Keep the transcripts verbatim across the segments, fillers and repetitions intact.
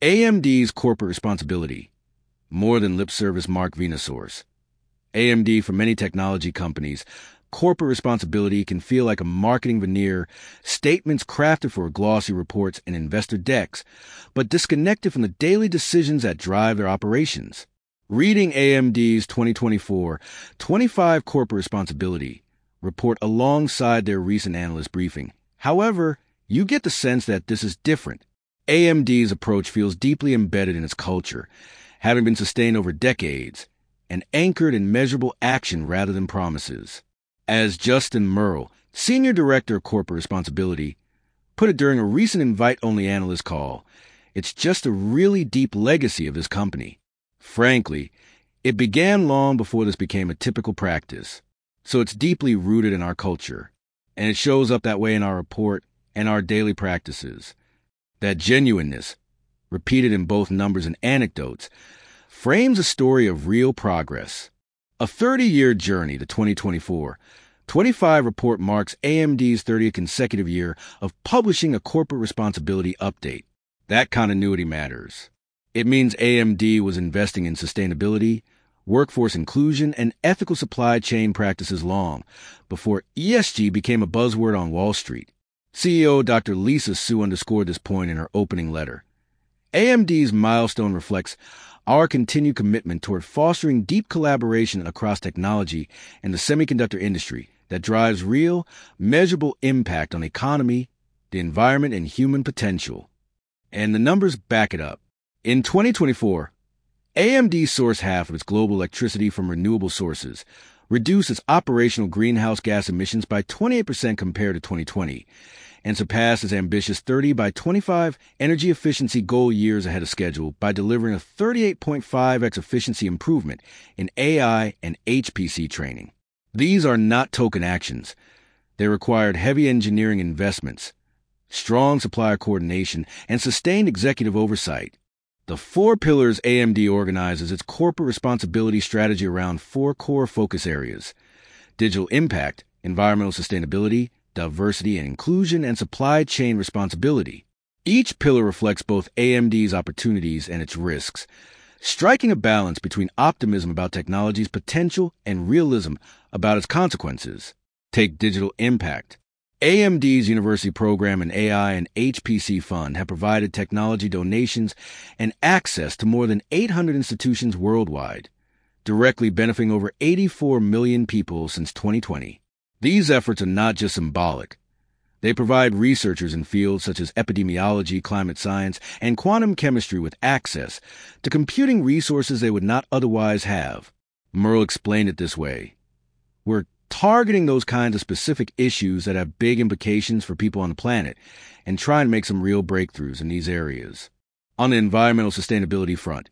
A M D's corporate responsibility, more than lip service. Mark Venasource. A M D, for many technology companies, corporate responsibility can feel like a marketing veneer, statements crafted for glossy reports and investor decks, but disconnected from the daily decisions that drive their operations. Reading A M D's twenty twenty-four twenty-five Corporate Responsibility report alongside their recent analyst briefing, however, you get the sense that this is different. A M D's approach feels deeply embedded in its culture, having been sustained over decades, and anchored in measurable action rather than promises. As Justin Merle, Senior Director of Corporate Responsibility, put it during a recent invite-only analyst call, it's just a really deep legacy of this company. Frankly, it began long before this became a typical practice, so it's deeply rooted in our culture, and it shows up that way in our report and our daily practices. That genuineness, repeated in both numbers and anecdotes, frames a story of real progress. A thirty-year journey to twenty twenty-four, twenty-five report marks A M D's thirtieth consecutive year of publishing a corporate responsibility update. That continuity matters. It means A M D was investing in sustainability, workforce inclusion, and ethical supply chain practices long before E S G became a buzzword on Wall Street. C E O Doctor Lisa Su underscored this point in her opening letter. A M D's milestone reflects our continued commitment toward fostering deep collaboration across technology and the semiconductor industry that drives real, measurable impact on the economy, the environment, and human potential. And the numbers back it up. In twenty twenty-four, A M D sourced half of its global electricity from renewable sources, reduced its operational greenhouse gas emissions by twenty-eight percent compared to twenty twenty, and surpassed its ambitious thirty by twenty-five energy efficiency goal years ahead of schedule by delivering a thirty-eight point five x efficiency improvement in A I and H P C training. These are not token actions. They required heavy engineering investments, strong supplier coordination, and sustained executive oversight. The four pillars A M D organizes its corporate responsibility strategy around four core focus areas: digital impact, environmental sustainability, diversity and inclusion, and supply chain responsibility. Each pillar reflects both A M D's opportunities and its risks, striking a balance between optimism about technology's potential and realism about its consequences. Take digital impact. A M D's university program and A I and H P C fund have provided technology donations and access to more than eight hundred institutions worldwide, directly benefiting over eighty-four million people since twenty twenty. These efforts are not just symbolic. They provide researchers in fields such as epidemiology, climate science, and quantum chemistry with access to computing resources they would not otherwise have. Merle explained it this way: we're targeting those kinds of specific issues that have big implications for people on the planet and trying to make some real breakthroughs in these areas. On the environmental sustainability front,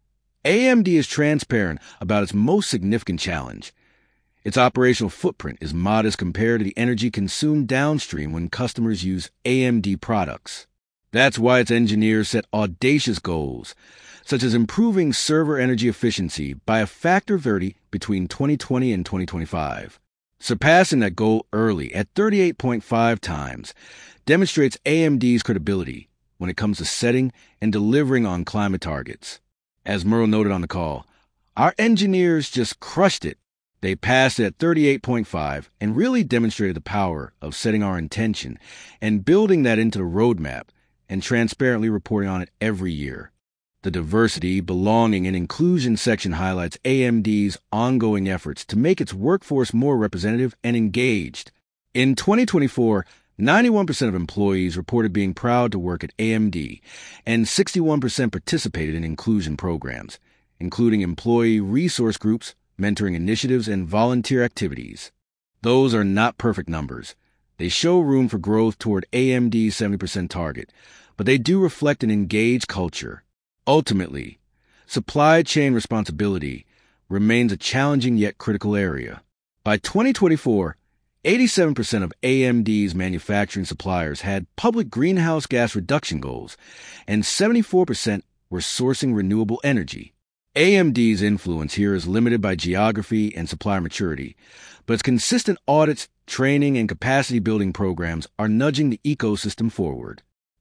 A M D is transparent about its most significant challenge. Its operational footprint is modest compared to the energy consumed downstream when customers use A M D products. That's why its engineers set audacious goals, such as improving server energy efficiency by a factor of thirty between twenty twenty and twenty twenty-five. Surpassing that goal early at thirty-eight point five times demonstrates A M D's credibility when it comes to setting and delivering on climate targets. As Merle noted on the call, our engineers just crushed it. They passed it at thirty-eight point five and really demonstrated the power of setting our intention and building that into the roadmap and transparently reporting on it every year. The diversity, belonging, and inclusion section highlights A M D's ongoing efforts to make its workforce more representative and engaged. In twenty twenty-four, ninety-one percent of employees reported being proud to work at A M D, and sixty-one percent participated in inclusion programs, including employee resource groups, mentoring initiatives, and volunteer activities. Those are not perfect numbers. They show room for growth toward A M D's seventy percent target, but they do reflect an engaged culture. Ultimately, supply chain responsibility remains a challenging yet critical area. By twenty twenty-four, eighty-seven percent of A M D's manufacturing suppliers had public greenhouse gas reduction goals, and seventy-four percent were sourcing renewable energy. A M D's influence here is limited by geography and supplier maturity, but its consistent audits, training, and capacity-building programs are nudging the ecosystem forward.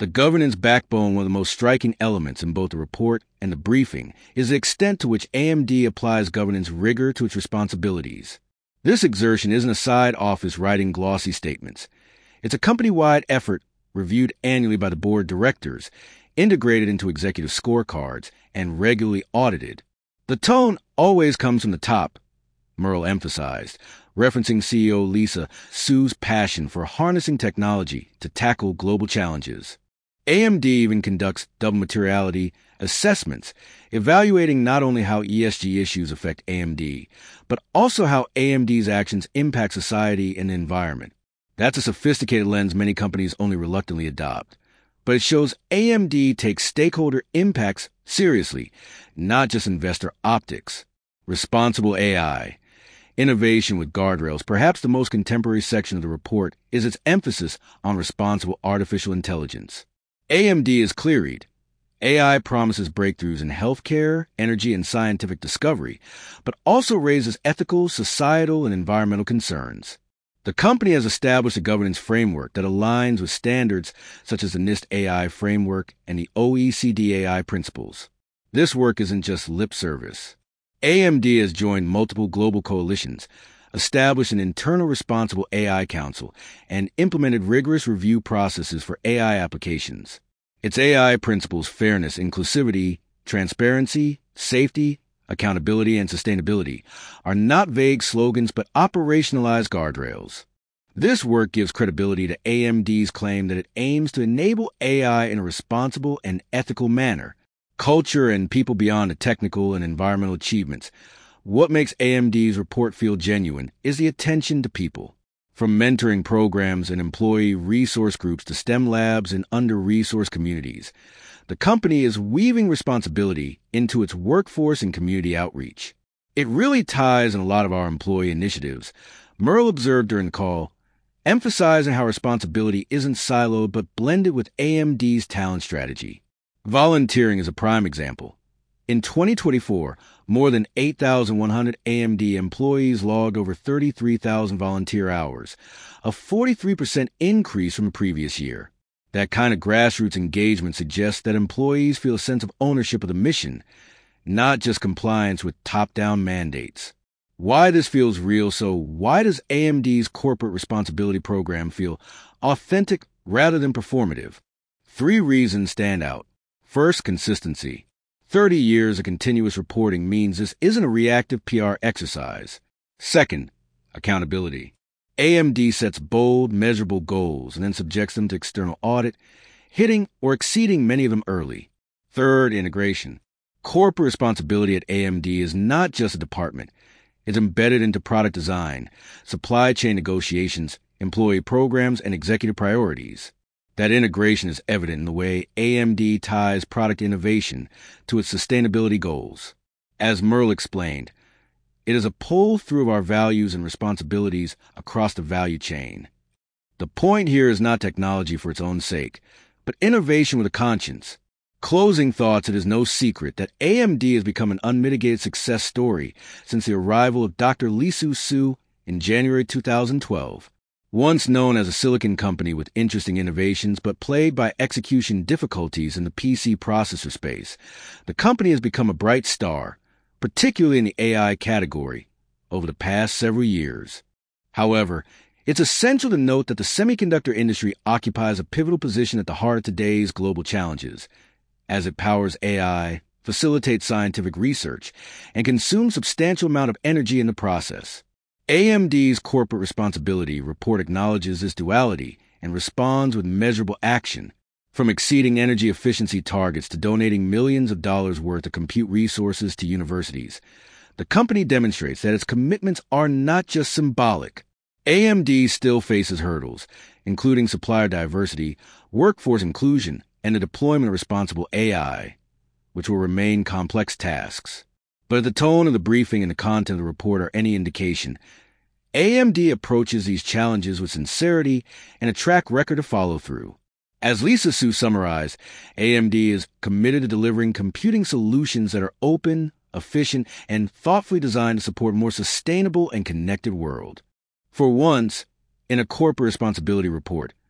The governance backbone, one of the most striking elements in both the report and the briefing, is the extent to which A M D applies governance rigor to its responsibilities. This exertion isn't a side office writing glossy statements. It's a company-wide effort reviewed annually by the board of directors, integrated into executive scorecards, and regularly audited. The tone always comes from the top, Merle emphasized, referencing C E O Lisa Su's passion for harnessing technology to tackle global challenges. A M D even conducts double materiality assessments, evaluating not only how E S G issues affect A M D, but also how A M D's actions impact society and the environment. That's a sophisticated lens many companies only reluctantly adopt. But it shows A M D takes stakeholder impacts seriously, not just investor optics. Responsible A I. Innovation with guardrails, perhaps the most contemporary section of the report, is its emphasis on responsible artificial intelligence. A M D is clear-eyed. A I promises breakthroughs in healthcare, energy, and scientific discovery, but also raises ethical, societal, and environmental concerns. The company has established a governance framework that aligns with standards such as the NIST A I framework and the O E C D A I principles. This work isn't just lip service. A M D has joined multiple global coalitions, established an internal responsible A I council, and implemented rigorous review processes for A I applications. Its A I principles fairness, inclusivity, transparency, safety, accountability, and sustainability are not vague slogans but operationalized guardrails. This work gives credibility to A M D's claim that it aims to enable A I in a responsible and ethical manner. Culture and people beyond the technical and environmental achievements. What makes A M D's report feel genuine is the attention to people. From mentoring programs and employee resource groups to STEM labs and under-resourced communities, the company is weaving responsibility into its workforce and community outreach. It really ties in a lot of our employee initiatives, Merle observed during the call, emphasizing how responsibility isn't siloed but blended with A M D's talent strategy. Volunteering is a prime example. In twenty twenty-four, more than eight thousand one hundred A M D employees logged over thirty-three thousand volunteer hours, a forty-three percent increase from the previous year. That kind of grassroots engagement suggests that employees feel a sense of ownership of the mission, not just compliance with top-down mandates. Why this feels real, so why does A M D's corporate responsibility program feel authentic rather than performative? Three reasons stand out. First, consistency. thirty years of continuous reporting means this isn't a reactive P R exercise. Second, accountability. A M D sets bold, measurable goals and then subjects them to external audit, hitting or exceeding many of them early. Third, integration. Corporate responsibility at A M D is not just a department. It's embedded into product design, supply chain negotiations, employee programs, and executive priorities. That integration is evident in the way A M D ties product innovation to its sustainability goals. As Merle explained, it is a pull-through of our values and responsibilities across the value chain. The point here is not technology for its own sake, but innovation with a conscience. Closing thoughts, it is no secret that A M D has become an unmitigated success story since the arrival of Doctor Lisa Su in January two thousand twelve. Once known as a silicon company with interesting innovations but plagued by execution difficulties in the P C processor space, the company has become a bright star, particularly in the A I category, over the past several years. However, it's essential to note that the semiconductor industry occupies a pivotal position at the heart of today's global challenges, as it powers A I, facilitates scientific research, and consumes substantial amount of energy in the process. A M D's corporate responsibility report acknowledges this duality and responds with measurable action, from exceeding energy efficiency targets to donating millions of dollars worth of compute resources to universities. The company demonstrates that its commitments are not just symbolic. A M D still faces hurdles, including supplier diversity, workforce inclusion, and the deployment of responsible A I, which will remain complex tasks. But if the tone of the briefing and the content of the report are any indication, A M D approaches these challenges with sincerity and a track record of follow-through. As Lisa Su summarized, A M D is committed to delivering computing solutions that are open, efficient, and thoughtfully designed to support a more sustainable and connected world. For once, in a corporate responsibility report,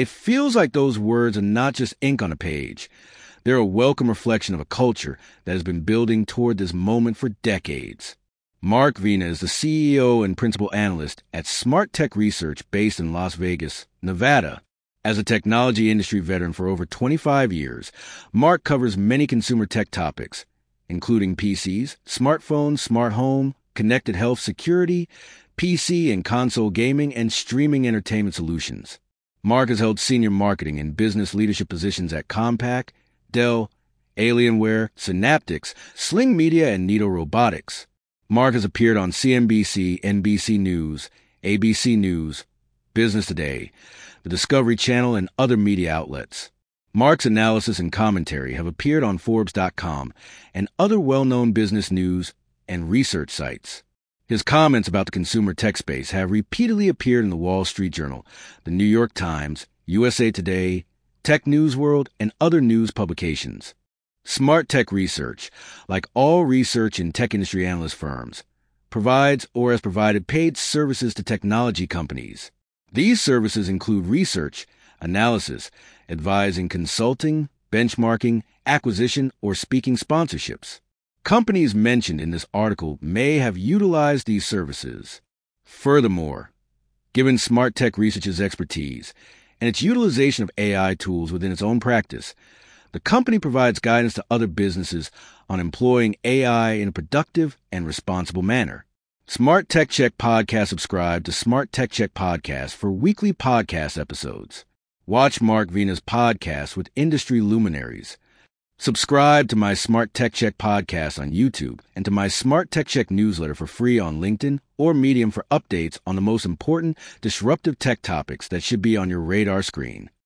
It feels like those words are not just ink on a page. They're a welcome reflection of a culture that has been building toward this moment for decades. Mark Vena is the C E O and principal analyst at Smart Tech Research based in Las Vegas, Nevada. As a technology industry veteran for over twenty-five years, Mark covers many consumer tech topics, including P Cs, smartphones, smart home, connected health security, P C and console gaming, and streaming entertainment solutions. Mark has held senior marketing and business leadership positions at Compaq, Dell, Alienware, Synaptics, Sling Media, and Nitto Robotics. Mark has appeared on C N B C, N B C News, A B C News, Business Today, the Discovery Channel, and other media outlets. Mark's analysis and commentary have appeared on Forbes dot com and other well-known business news and research sites. His comments about the consumer tech space have repeatedly appeared in the Wall Street Journal, the New York Times, U S A Today, Tech News World, and other news publications. Smart Tech Research, like all research and tech industry analyst firms, provides or has provided paid services to technology companies. These services include research, analysis, advising, consulting, benchmarking, acquisition, or speaking sponsorships. Companies mentioned in this article may have utilized these services. Furthermore, given Smart Tech Research's expertise and its utilization of A I tools within its own practice, the company provides guidance to other businesses on employing A I in a productive and responsible manner. Smart Tech Check Podcast subscribe to Smart Tech Check Podcast for weekly podcast episodes. Watch Mark Vena's podcast with industry luminaries. Subscribe to my Smart Tech Check podcast on YouTube and to my Smart Tech Check newsletter for free on LinkedIn or Medium for updates on the most important disruptive tech topics that should be on your radar screen.